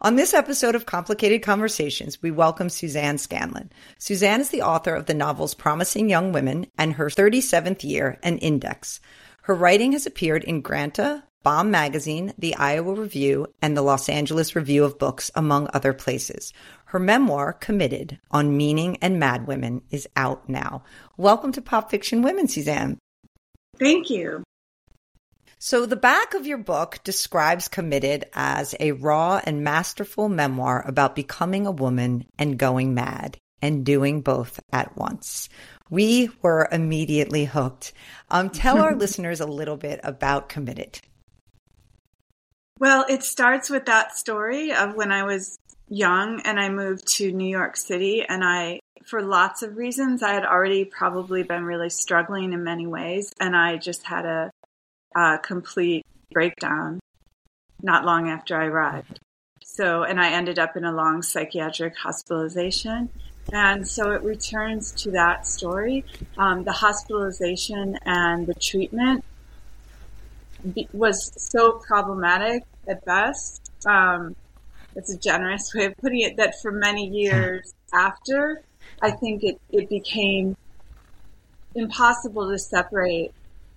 On this episode of Complicated Conversations, we welcome Suzanne Scanlon. Suzanne is the author of the novels Promising Young Women and Her 37th Year and Index. Her writing has appeared in Granta, Bomb Magazine, the Iowa Review, and the Los Angeles Review of Books, among other places. Her memoir, Committed, on Meaning and Mad Women, is out now. Welcome to Pop Fiction Women, Suzanne. Thank you. So the back of your book describes Committed as a raw and masterful memoir about becoming a woman and going mad and doing both at once. We were immediately hooked. Tell our listeners a little bit about Committed. Well, it starts with that story of when I was young and I moved to New York City, and for lots of reasons, I had already probably been really struggling in many ways, and I just had a complete breakdown not long after I arrived. And I ended up in a long psychiatric hospitalization. And so it returns to that story. The hospitalization and the treatment was so problematic at best. It's a generous way of putting it, that for many years after, I think it became impossible to separate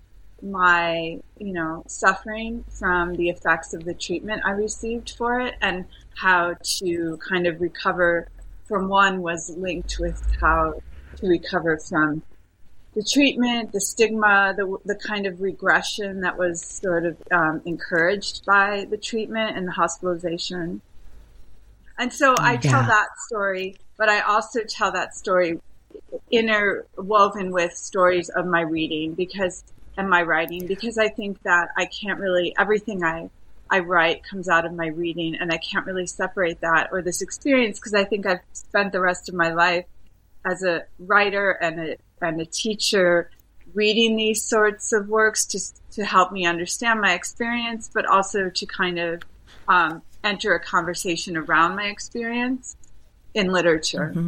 my, suffering from the effects of the treatment I received for it, and how to kind of recover from one was linked with how to recover from the treatment, the stigma, the kind of regression that was sort of encouraged by the treatment and the hospitalization. And so I tell that story, but I also tell that story interwoven with stories of my reading and my writing, because I think that I can't really, everything I write comes out of my reading, and I can't really separate that or this experience, because I think I've spent the rest of my life as a writer and a teacher reading these sorts of works to help me understand my experience, but also to kind of enter a conversation around my experience in literature. Mm-hmm.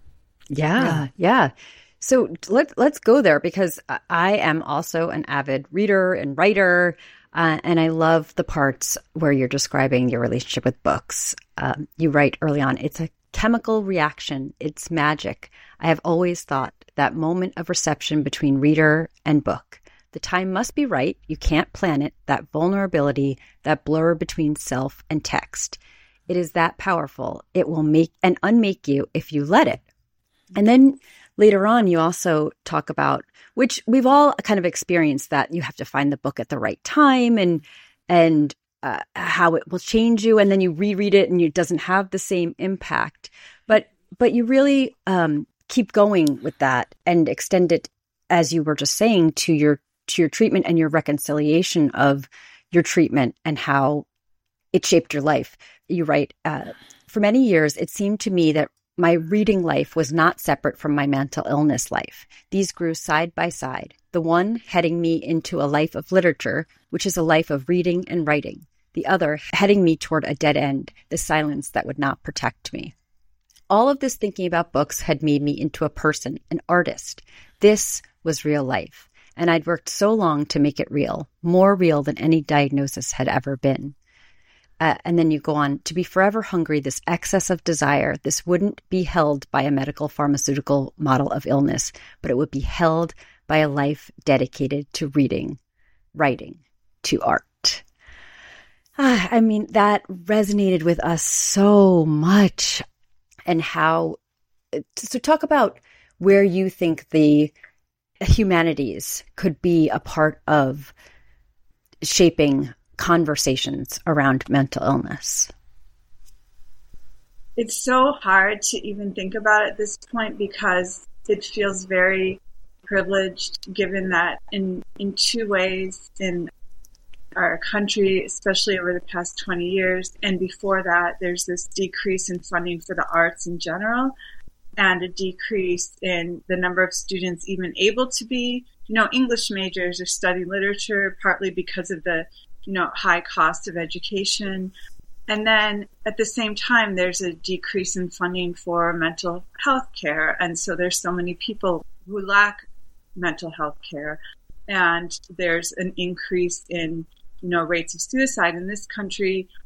Yeah. So let's go there, because I am also an avid reader and writer, and I love the parts where you're describing your relationship with books. You write early on, it's a chemical reaction. It's magic. I have always thought that moment of reception between reader and book. The time must be right. You can't plan it. That vulnerability, that blur between self and text. It is that powerful. It will make and unmake you if you let it. And then later on, you also talk about, which we've all kind of experienced, that you have to find the book at the right time and how it will change you. And then you reread it and it doesn't have the same impact. But you really keep going with that and extend it, as you were just saying, to your treatment and your reconciliation of your treatment and how it shaped your life. You write, for many years, it seemed to me that my reading life was not separate from my mental illness life. These grew side by side, the one heading me into a life of literature, which is a life of reading and writing, the other heading me toward a dead end, the silence that would not protect me. All of this thinking about books had made me into a person, an artist. This was real life, and I'd worked so long to make it real, more real than any diagnosis had ever been. And then you go on, to be forever hungry, this excess of desire, this wouldn't be held by a medical pharmaceutical model of illness, but it would be held by a life dedicated to reading, writing, to art. I mean, that resonated with us so much. And how, so talk about where you think the humanities could be a part of shaping conversations around mental illness. It's so hard to even think about at this point, because it feels very privileged, given that in two ways in our country, especially over the past 20 years, and before that, there's this decrease in funding for the arts in general, and a decrease in the number of students even able to be, English majors or study literature, partly because of the high cost of education. And then at the same time, there's a decrease in funding for mental health care. And so there's so many people who lack mental health care. And there's an increase in, rates of suicide in this country.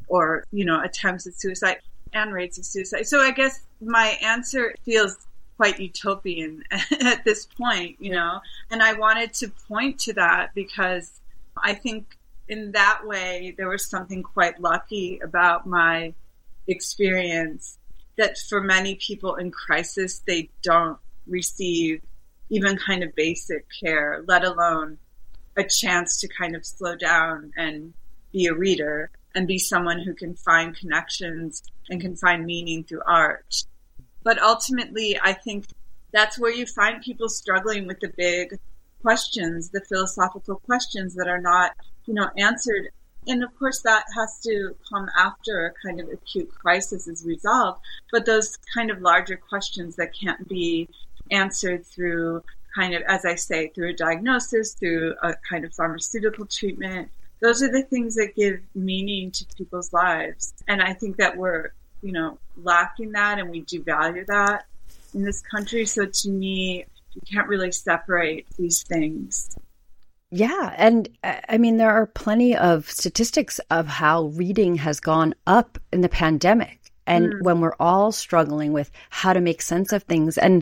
or, attempts at suicide and rates of suicide. So I guess my answer feels quite utopian at this point, and I wanted to point to that because I think in that way there was something quite lucky about my experience, that for many people in crisis, they don't receive even kind of basic care, let alone a chance to kind of slow down and be a reader and be someone who can find connections and can find meaning through art. But ultimately, I think that's where you find people struggling with the big questions, the philosophical questions that are not, answered. And of course, that has to come after a kind of acute crisis is resolved. But those kind of larger questions that can't be answered through kind of, as I say, through a diagnosis, through a kind of pharmaceutical treatment, those are the things that give meaning to people's lives. And I think that we're, lacking that, and we do value that in this country. So to me, you can't really separate these things. Yeah. And I mean, there are plenty of statistics of how reading has gone up in the pandemic. And when we're all struggling with how to make sense of things. And,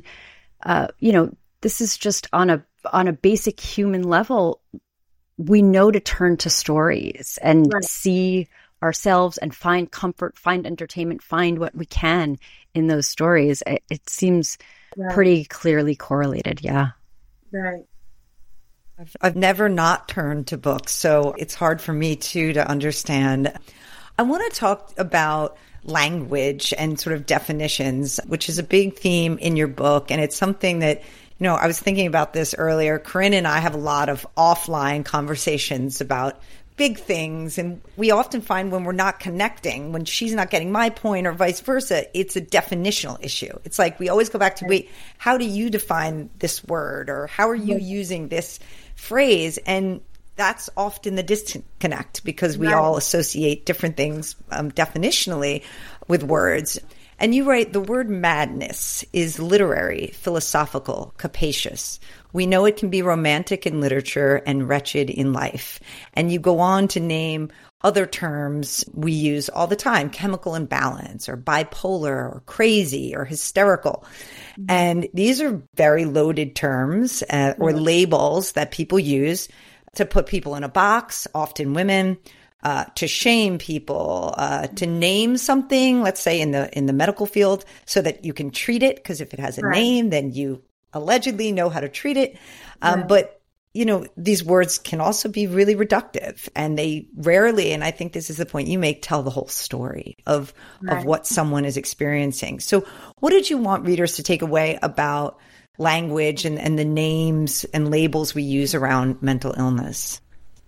this is just on a basic human level, we know to turn to stories and see ourselves and find comfort, find entertainment, find what we can in those stories. It seems pretty clearly correlated. Yeah. Right. I've never not turned to books, so it's hard for me too to understand. I want to talk about language and sort of definitions, which is a big theme in your book. And it's something that, I was thinking about this earlier. Corinne and I have a lot of offline conversations about big things. And we often find when we're not connecting, when she's not getting my point or vice versa, it's a definitional issue. It's like we always go back to, wait, how do you define this word? Or how are you using this phrase? And that's often the disconnect because we all associate different things definitionally with words. And you write, the word madness is literary, philosophical, capacious. We know it can be romantic in literature and wretched in life. And you go on to name other terms we use all the time, chemical imbalance or bipolar or crazy or hysterical. And these are very loaded terms or labels that people use to put people in a box, often women, to shame people, to name something, let's say in the medical field, so that you can treat it. Because if it has a name, then you allegedly know how to treat it. But, these words can also be really reductive, and they rarely, and I think this is the point you make, tell the whole story of what someone is experiencing. So what did you want readers to take away about language and the names and labels we use around mental illness?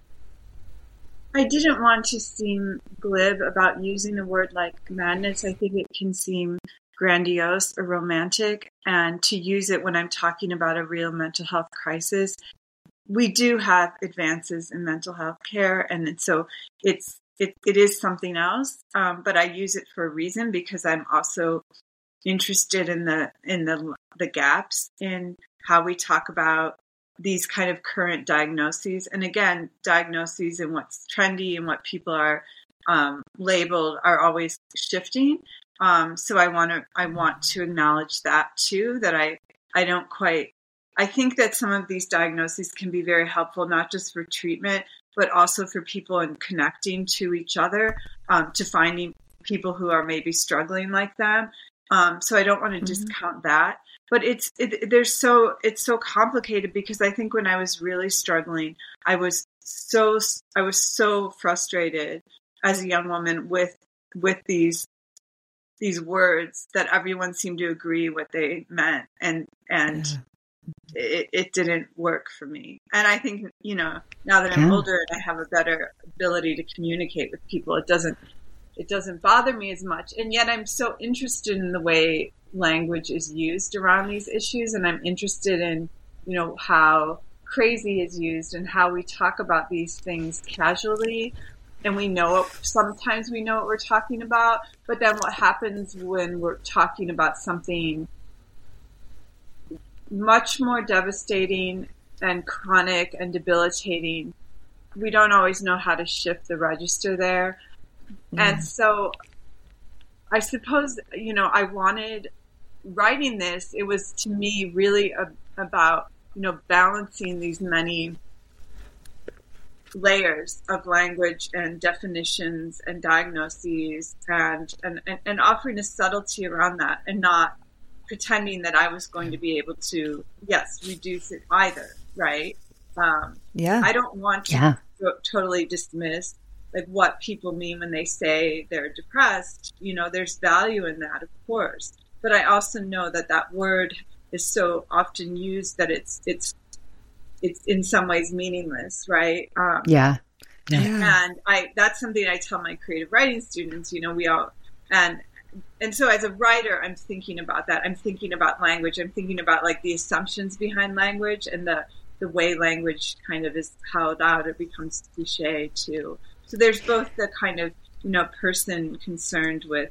I didn't want to seem glib about using a word like madness. I think it can seem grandiose or romantic, and to use it when I'm talking about a real mental health crisis. We do have advances in mental health care, and so it is something else. But I use it for a reason, because I'm also interested in the gaps in how we talk about these kind of current diagnoses. And again, diagnoses and what's trendy and what people are labeled are always shifting. So I want to acknowledge that too, that I think that some of these diagnoses can be very helpful, not just for treatment, but also for people in connecting to each other, to finding people who are maybe struggling like them. So I don't want to discount that, but it's so complicated, because I think when I was really struggling, I was so frustrated as a young woman with these words that everyone seemed to agree what they meant, and it didn't work for me. And I think, now that I'm older and I have a better ability to communicate with people, it doesn't bother me as much. And yet I'm so interested in the way language is used around these issues. And I'm interested in, how crazy is used and how we talk about these things casually. And sometimes we know what we're talking about, but then what happens when we're talking about something much more devastating and chronic and debilitating? We don't always know how to shift the register there. And so I suppose, I wanted writing this, it was to me really about, balancing these many layers of language and definitions and diagnoses and offering a subtlety around that and not pretending that I was going to be able to, reduce it either, right? I don't want to totally dismiss like what people mean when they say they're depressed. There's value in that, of course. But I also know that word is so often used that it's in some ways meaningless, right? And that's something I tell my creative writing students, and so as a writer, I'm thinking about that. I'm thinking about language. I'm thinking about like the assumptions behind language and the way language kind of is held out. It becomes cliche too. So there's both the kind of, person concerned with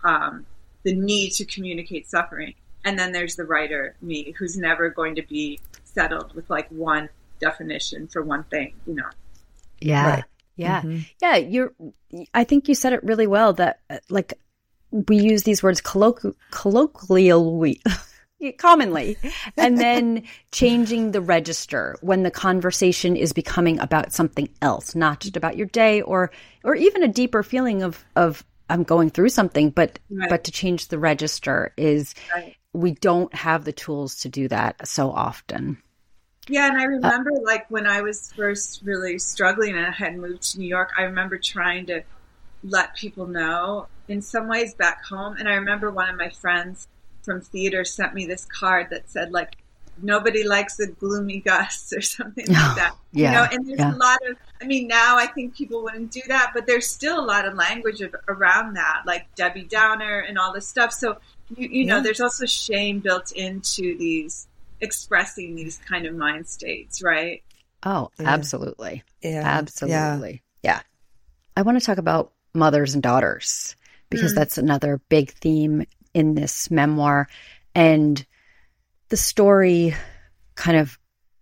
the need to communicate suffering. And then there's the writer, me, who's never going to be settled with like one definition for one thing, Yeah. Right. Yeah. Mm-hmm. Yeah. I think you said it really well that like we use these words colloquially, commonly, and then changing the register when the conversation is becoming about something else, not just about your day or even a deeper feeling of I'm going through something, but to change the register is we don't have the tools to do that so often. Yeah, and I remember like when I was first really struggling and I had moved to New York, I remember trying to let people know in some ways back home. And I remember one of my friends from theater sent me this card that said like, nobody likes a gloomy Gus or something like that. And there's a lot of, now I think people wouldn't do that, but there's still a lot of language around that, like Debbie Downer and all this stuff. So, there's also shame built into expressing these kind of mind states, right? Oh, absolutely. Yeah. Absolutely. Yeah. I want to talk about mothers and daughters because that's another big theme in this memoir. And the story kind of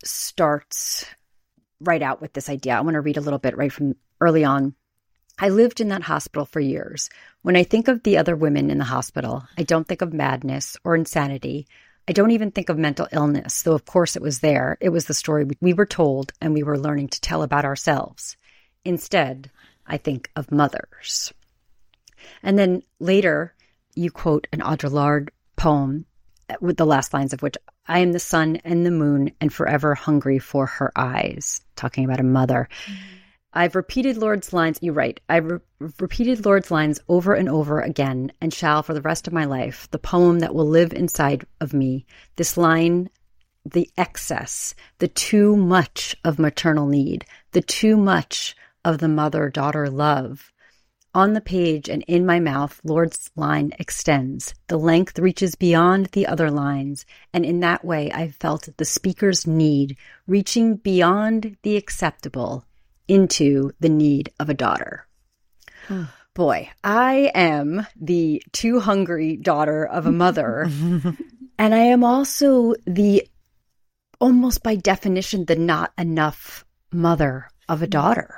starts right out with this idea. I want to read a little bit right from early on. I lived in that hospital for years. When I think of the other women in the hospital, I don't think of madness or insanity. I don't even think of mental illness, though of course it was there. It was the story we were told and we were learning to tell about ourselves. Instead, I think of mothers. And then later, you quote an Audre Lorde poem with the last lines of which, I am the sun and the moon and forever hungry for her eyes, talking about a mother. I've repeated Lorde's lines, you write, I've repeated Lorde's lines over and over again and shall for the rest of my life, the poem that will live inside of me, this line, the excess, the too much of maternal need, the too much of the mother-daughter love. On the page and in my mouth, Lorde's line extends. The length reaches beyond the other lines, and in that way I felt the speaker's need reaching beyond the acceptable into the need of a daughter. Boy, I am the too hungry daughter of a mother, and I am also the, almost by definition, the not enough mother of a daughter.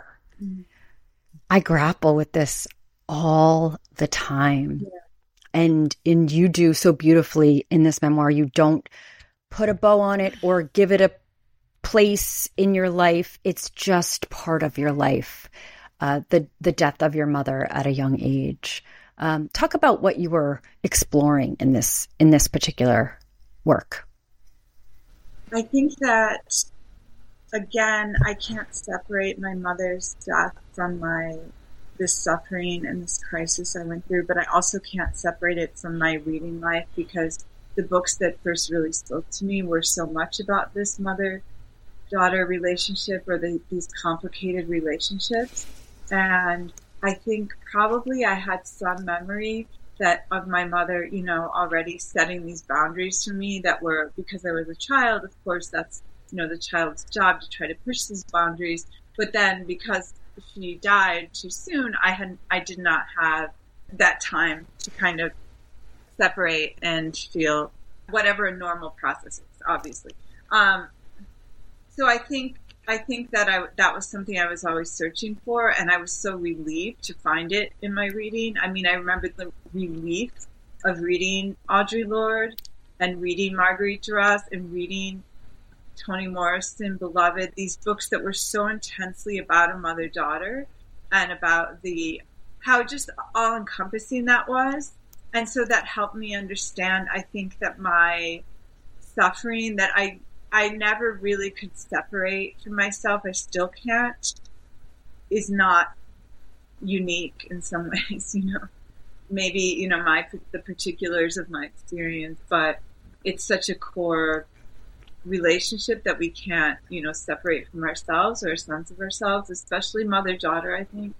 I grapple with this all the time. And you do so beautifully in this memoir. You don't put a bow on it or give it a place in your life. It's just part of your life. The death of your mother at a young age. Talk about what you were exploring in this particular work. I think that, again, I can't separate my mother's death from this suffering and this crisis I went through, but I also can't separate it from my reading life because the books that first really spoke to me were so much about this mother-daughter relationship or these complicated relationships. And I think probably I had some memory of my mother, already setting these boundaries for me that were, because I was a child, of course, that's, the child's job to try to push these boundaries. But then because she died too soon, I did not have that time to kind of separate and feel whatever a normal process is, obviously. So I think I think that that was something I was always searching for, and I was so relieved to find it in my reading. I mean, I remember the relief of reading Audre Lorde and reading Marguerite Duras and reading Toni Morrison, Beloved, these books that were so intensely about a mother-daughter and about how just all-encompassing that was. And so that helped me understand, I think, that my suffering, that I never really could separate from myself, I still can't, is not unique in some ways, maybe, the particulars of my experience, but it's such a core relationship that we can't, separate from ourselves or a sense of ourselves, especially mother-daughter, I think.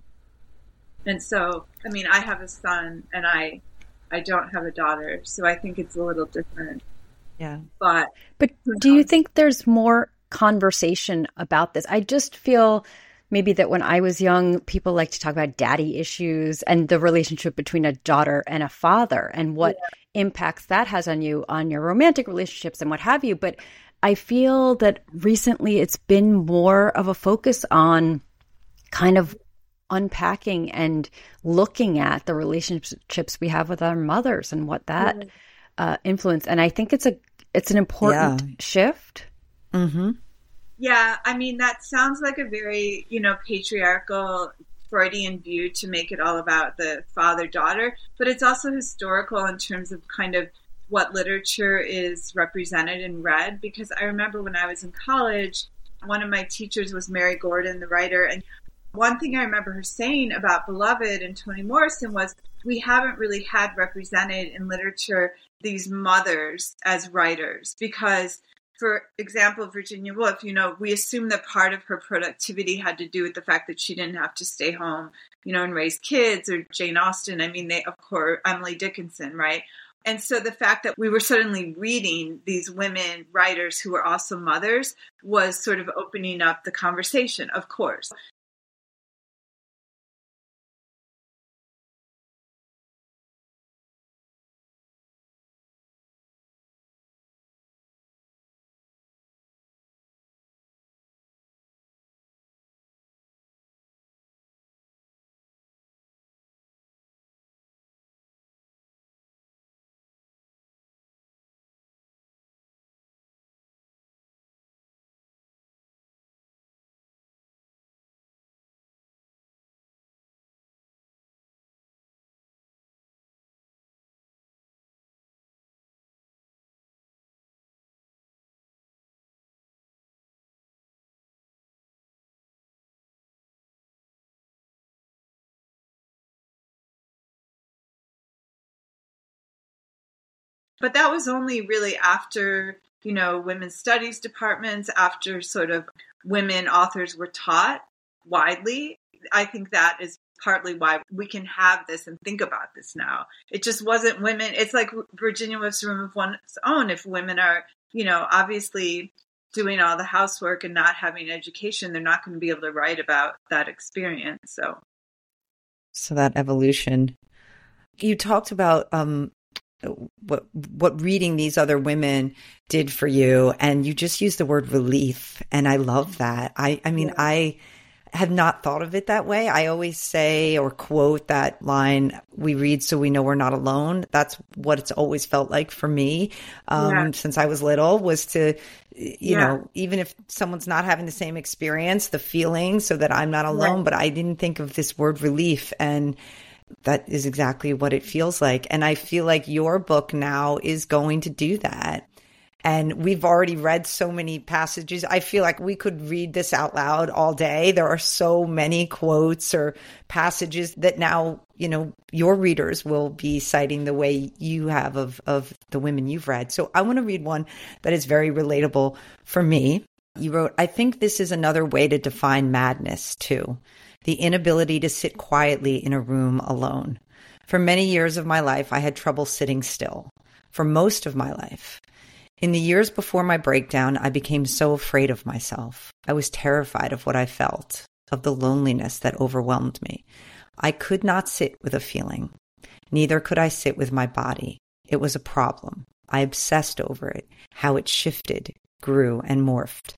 And so, I mean, I have a son and I don't have a daughter, so I think it's a little different. Yeah. But do you think there's more conversation about this? I just feel maybe that when I was young, people like to talk about daddy issues and the relationship between a daughter and a father and what impacts that has on you, on your romantic relationships and what have you. But I feel that recently it's been more of a focus on kind of unpacking and looking at the relationships we have with our mothers and what that influence. And I think it's an important shift. Mm-hmm. Yeah, I mean, that sounds like a very, patriarchal Freudian view to make it all about the father-daughter, but it's also historical in terms of kind of what literature is represented and read, because I remember when I was in college, one of my teachers was Mary Gordon, the writer, and one thing I remember her saying about Beloved and Toni Morrison was, we haven't really had represented in literature these mothers as writers, because, for example, Virginia Woolf, we assume that part of her productivity had to do with the fact that she didn't have to stay home, and raise kids, or Jane Austen. I mean, of course, Emily Dickinson, right? And so the fact that we were suddenly reading these women writers who were also mothers was sort of opening up the conversation, of course. But that was only really after, women's studies departments, after sort of women authors were taught widely. I think that is partly why we can have this and think about this now. It just wasn't women. It's like Virginia Woolf's Room of One's Own. If women are, obviously doing all the housework and not having education, they're not going to be able to write about that experience. So that evolution. You talked about what reading these other women did for you, and you just used the word relief, and I love that. I mean, I have not thought of it that way. I always say or quote that line, "We read so we know we're not alone." That's what it's always felt like for me since I was little, was to, even if someone's not having the same experience, the feeling, so that I'm not alone. But I didn't think of this word relief, and that is exactly what it feels like. And I feel like your book now is going to do that. And we've already read so many passages. I feel like we could read this out loud all day. There are so many quotes or passages that now, your readers will be citing the way you have of the women you've read. So I want to read one that is very relatable for me. You wrote, "I think this is another way to define madness too. The inability to sit quietly in a room alone. For many years of my life, I had trouble sitting still. For most of my life. In the years before my breakdown, I became so afraid of myself. I was terrified of what I felt, of the loneliness that overwhelmed me. I could not sit with a feeling. Neither could I sit with my body. It was a problem. I obsessed over it, how it shifted, grew, and morphed.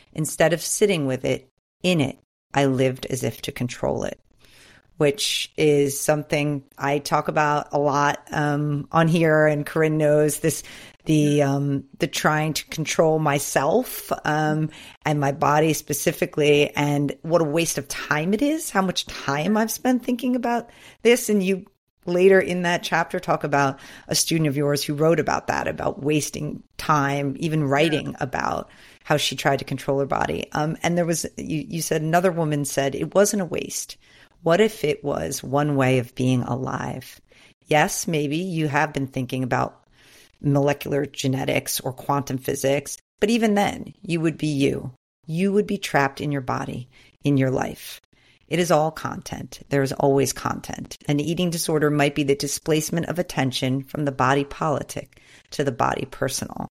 Instead of sitting with it, in it, I lived as if to control it, which is something I talk about a lot on here, and Corinne knows this, the trying to control myself and my body specifically, and what a waste of time it is, how much time I've spent thinking about this. And you later in that chapter talk about a student of yours who wrote about that, about wasting time, even writing about how she tried to control her body. And there was, you said, another woman said, it wasn't a waste. What if it was one way of being alive? Yes, maybe you have been thinking about molecular genetics or quantum physics, but even then, you would be you. You would be trapped in your body, in your life. It is all content. There is always content. An eating disorder might be the displacement of attention from the body politic to the body personal.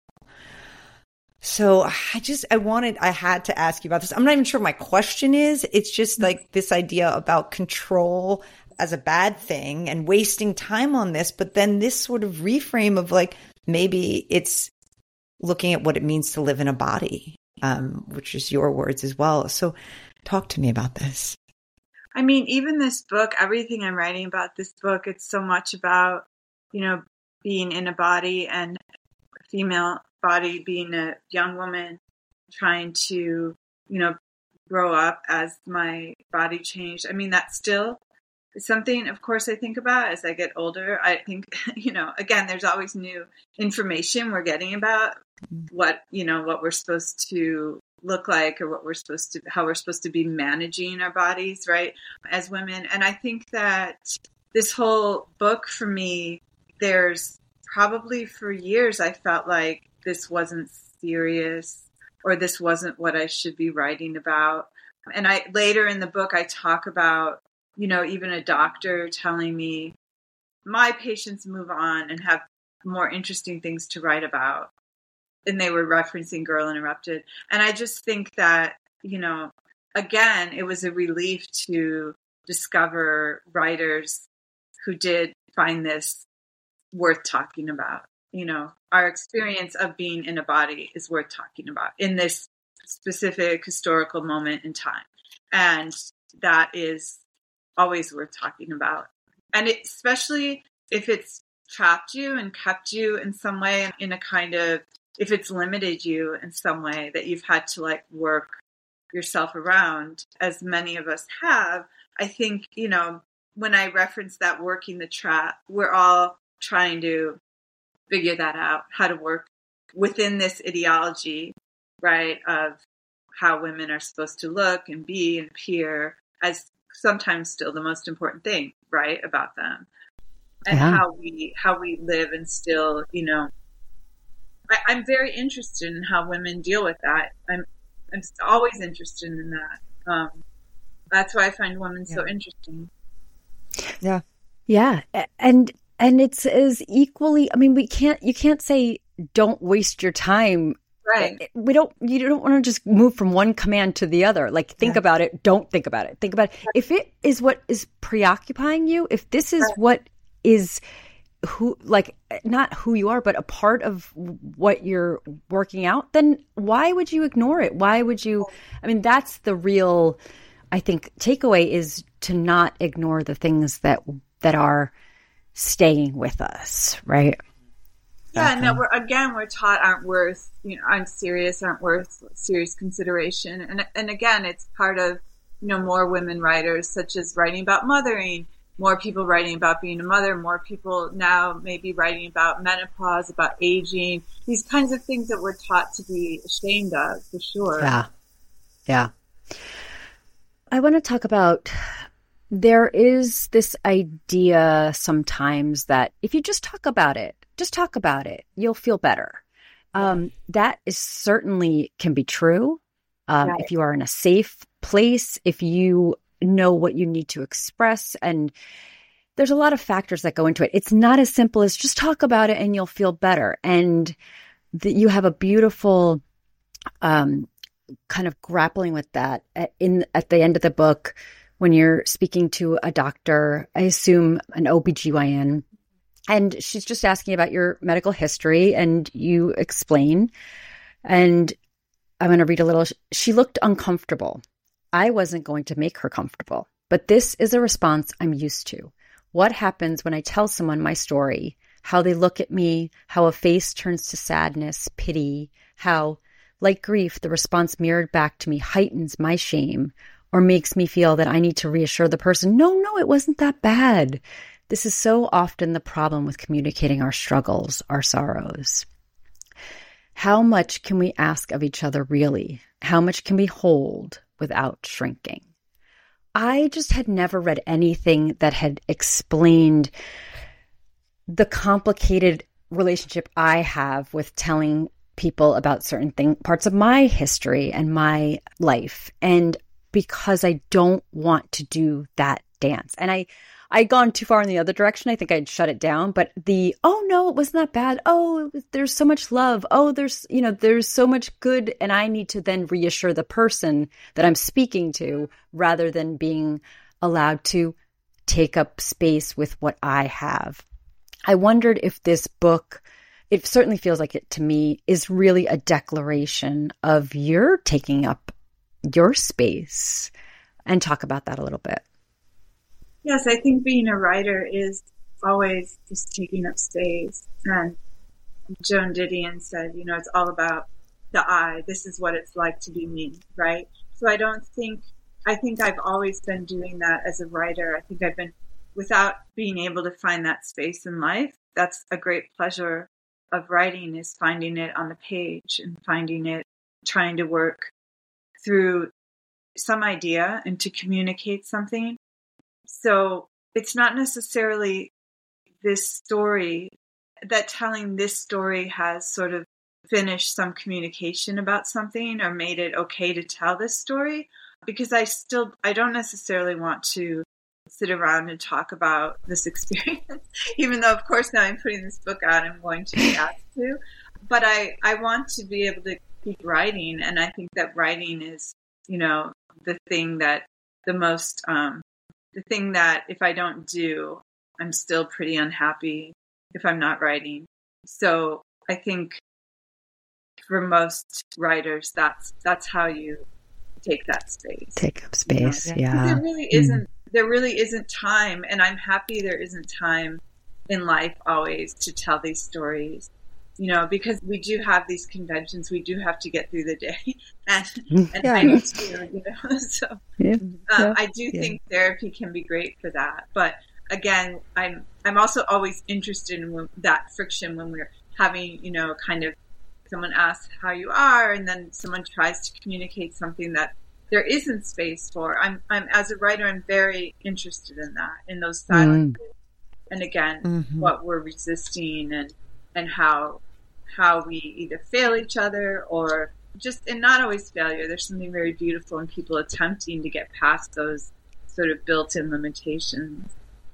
So I had to ask you about this. I'm not even sure my question is. It's just like this idea about control as a bad thing and wasting time on this, but then this sort of reframe of like, maybe it's looking at what it means to live in a body, which is your words as well. So talk to me about this. I mean, even this book, everything I'm writing about this book, it's so much about, being in a body and a female body, being a young woman, trying to, grow up as my body changed. I mean, that's still something, of course, I think about as I get older. I think, again, there's always new information we're getting about what we're supposed to look like, or how we're supposed to be managing our bodies, right, as women. And I think that this whole book for me, there's probably for years I felt like this wasn't serious, or this wasn't what I should be writing about. And later in the book, I talk about, even a doctor telling me my patients move on and have more interesting things to write about. And they were referencing Girl Interrupted. And I just think that, again, it was a relief to discover writers who did find this worth talking about. Our experience of being in a body is worth talking about in this specific historical moment in time. And that is always worth talking about. And especially if it's trapped you and kept you in some way, in a kind of, if it's limited you in some way that you've had to work yourself around, as many of us have. I think, when I reference that working the trap, we're all trying to figure that out, how to work within this ideology, right, of how women are supposed to look and be and appear as sometimes still the most important thing, right, about them. And how we live and still, I'm very interested in how women deal with that. I'm always interested in that. That's why I find women so interesting. Yeah. Yeah. And it's as equally, I mean, you can't say don't waste your time. Right. You don't want to just move from one command to the other. Think about it. Don't think about it. Think about it. If it is what is preoccupying you, if this is what is not who you are, but a part of what you're working out, then why would you ignore it? Why would you? I mean, that's the real, I think, takeaway, is to not ignore the things that are staying with us, right? Yeah, no, we're taught aren't worth serious consideration. And again, it's part of, more women writers, such as writing about mothering, more people writing about being a mother, more people now maybe writing about menopause, about aging, these kinds of things that we're taught to be ashamed of, for sure. Yeah. Yeah. I want to talk about, there is this idea sometimes that if you just talk about it, you'll feel better. That is certainly can be true. If you are in a safe place, if you know what you need to express, and there's a lot of factors that go into it. It's not as simple as just talk about it and you'll feel better. And you have a beautiful kind of grappling with that at the end of the book, when you're speaking to a doctor, I assume an OBGYN, and she's just asking about your medical history, and you explain. And I'm going to read a little. She looked uncomfortable. I wasn't going to make her comfortable, but this is a response I'm used to. What happens when I tell someone my story, how they look at me, how a face turns to sadness, pity, how, like grief, the response mirrored back to me heightens my shame or makes me feel that I need to reassure the person, no, it wasn't that bad. This is so often the problem with communicating our struggles, our sorrows. How much can we ask of each other really? How much can we hold without shrinking? I just had never read anything that had explained the complicated relationship I have with telling people about certain parts of my history and my life. And because I don't want to do that dance. And I'd gone too far in the other direction. I think I'd shut it down. But oh no, it wasn't that bad. Oh, there's so much love. Oh, there's so much good. And I need to then reassure the person that I'm speaking to rather than being allowed to take up space with what I have. I wondered if this book, it certainly feels like it to me, is really a declaration of your taking up your space, and talk about that a little bit. Yes, I think being a writer is always just taking up space. And Joan Didion said, it's all about the I. This is what it's like to be me, right? So I think I've always been doing that as a writer. I think I've been, without being able to find that space in life, that's a great pleasure of writing, is finding it on the page and finding it, trying to work through some idea and to communicate something. So it's not necessarily this story, that telling this story has sort of finished some communication about something or made it okay to tell this story, because I don't necessarily want to sit around and talk about this experience, even though, of course, now I'm putting this book out, I'm going to be asked to. But I want to be able to keep writing, and I think that writing is, the thing that the thing that if I don't do, I'm still pretty unhappy if I'm not writing. So I think for most writers, that's how you take that space. Take up space, yeah. There really isn't time, and I'm happy there isn't time in life always to tell these stories, because we do have these conventions, we do have to get through the day, and I do too, so I do think therapy can be great for that. But again, I'm also always interested in that friction when we're having, kind of someone asks how you are, and then someone tries to communicate something that there isn't space for. I'm as a writer, I'm very interested in that, in those silences, and again, what we're resisting, and how we either fail each other or just, and not always failure. There's something very beautiful in people attempting to get past those sort of built-in limitations.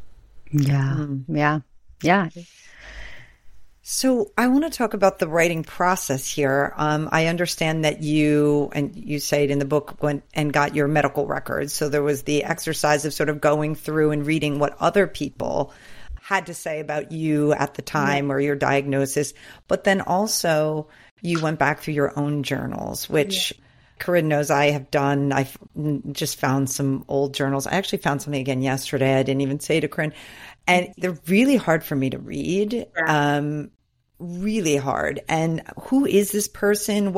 Yeah. So I want to talk about the writing process here. I understand that you say it in the book, went and got your medical records. So there was the exercise of sort of going through and reading what other people had to say about you at the time or your diagnosis. But then also you went back through your own journals, which Corinne knows I have done. I've just found some old journals. I actually found something again yesterday. I didn't even say to Corinne. And they're really hard for me to read, really hard. And who is this person?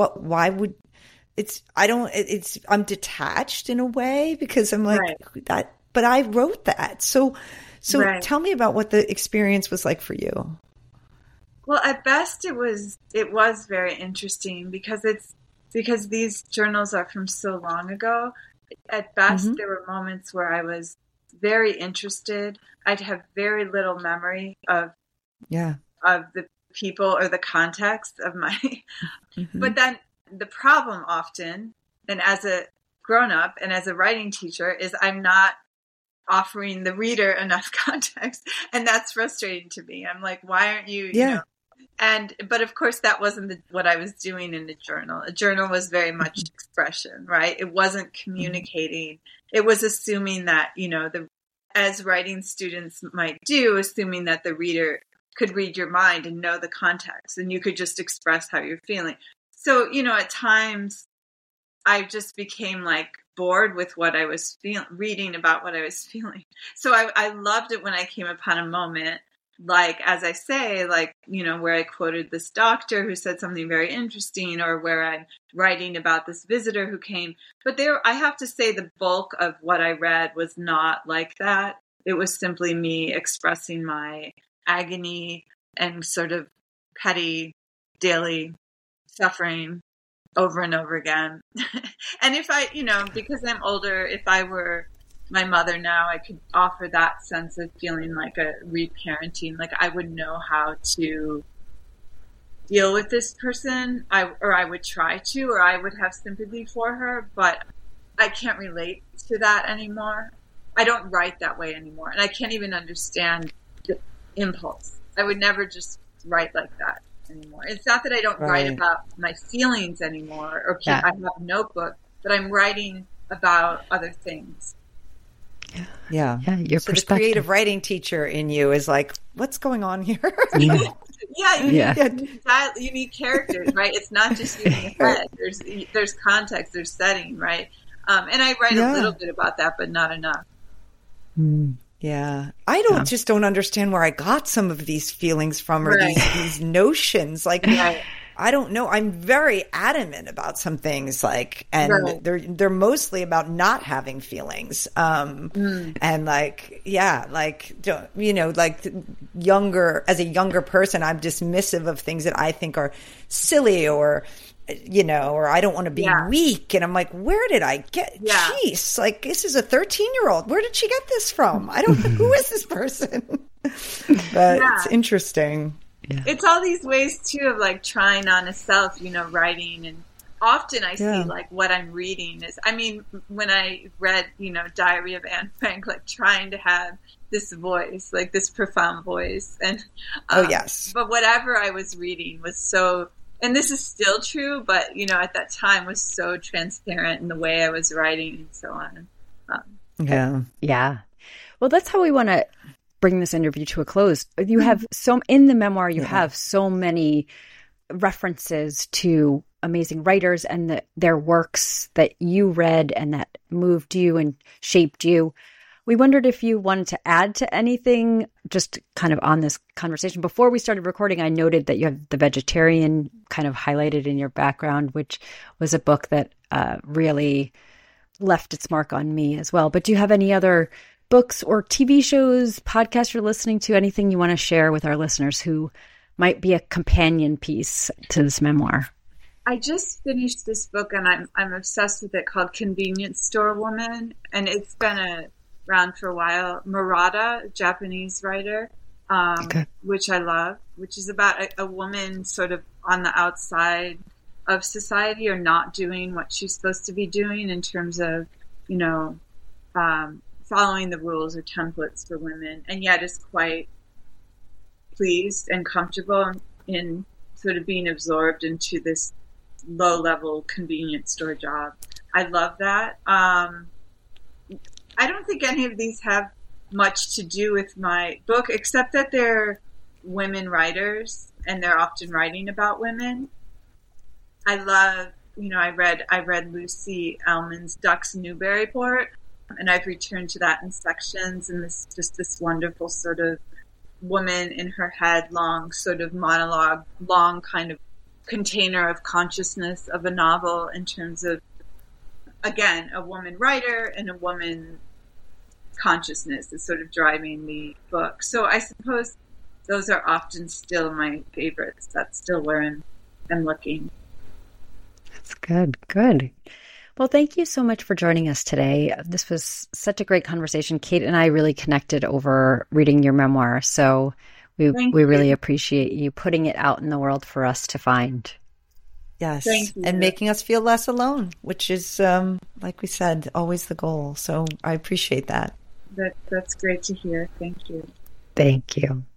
I'm detached in a way, because I'm like that, but I wrote that. So tell me about what the experience was like for you. Well, at best it was very interesting because these journals are from so long ago. At best, there were moments where I was very interested. I'd have very little memory of the people or the context of my, but then the problem often, and as a grown-up and as a writing teacher, is I'm not offering the reader enough context, and that's frustrating to me. I'm like, why aren't you, but of course that wasn't what I was doing in the journal. A journal was very much expression, right? It wasn't communicating. It was assuming that, as writing students might do, assuming that the reader could read your mind and know the context, and you could just express how you're feeling. So, at times I just became like bored with what I was reading about what I was feeling. So I loved it when I came upon a moment, like, as I say, like, where I quoted this doctor who said something very interesting, or where I'm writing about this visitor who came. But I have to say the bulk of what I read was not like that. It was simply me expressing my agony and sort of petty daily suffering over and over again. And if I, because I'm older, if I were my mother now, I could offer that sense of feeling like a reparenting, like I would know how to deal with this person, or I would try to, or I would have sympathy for her, but I can't relate to that anymore. I don't write that way anymore, and I can't even understand the impulse. I would never just write like that anymore. It's not that I don't write about my feelings anymore, or I have a notebook, but I'm writing about other things. Yeah. Your so the creative writing teacher in you is like, what's going on here? You need characters, right? It's not just you in your head. There's context, there's setting, right? And I write a little bit about that, but not enough. Yeah. I don't understand where I got some of these feelings from, or these notions. Like, I don't know. I'm very adamant about some things, like, and they're mostly about not having feelings. And like, like as a younger person, I'm dismissive of things that I think are silly, or I don't want to be weak. And I'm like, where did I get, jeez, like, this is a 13-year-old. Where did she get this from? I don't know. Who is this person? But it's interesting. Yeah. It's all these ways too of like trying on a self, writing. And often I see like what I'm reading is, when I read, Diary of Anne Frank, like trying to have this voice, like this profound voice. And, but whatever I was reading was so, and this is still true, but, at that time was so transparent in the way I was writing and so on. Yeah. Well, that's how we want to bring this interview to a close. You have in the memoir, you have so many references to amazing writers and their works that you read and that moved you and shaped you. We wondered if you wanted to add to anything just kind of on this conversation. Before we started recording, I noted that you have The Vegetarian kind of highlighted in your background, which was a book that really left its mark on me as well. But do you have any other books or TV shows, podcasts you're listening to, anything you want to share with our listeners who might be a companion piece to this memoir? I just finished this book and I'm obsessed with it, called Convenience Store Woman. And it's been around for a while. Murata, Japanese writer, which I love, which is about a woman sort of on the outside of society, or not doing what she's supposed to be doing in terms of, following the rules or templates for women, and yet is quite pleased and comfortable in sort of being absorbed into this low-level convenience store job. I love that. I don't think any of these have much to do with my book, except that they're women writers, and they're often writing about women. I love, I read Lucy Ellmann's Ducks Newburyport, and I've returned to that in sections, and this wonderful sort of woman in her head, long sort of monologue, long kind of container of consciousness of a novel, in terms of, again, a woman writer and a woman consciousness is sort of driving the book. So I suppose those are often still my favorites. That's still where I'm looking. That's good. Good. Well, thank you so much for joining us today. This was such a great conversation. Kate and I really connected over reading your memoir. So we really appreciate you putting it out in the world for us to find. Yes. And making us feel less alone, which is, like we said, always the goal. So I appreciate that. That's great to hear. Thank you. Thank you.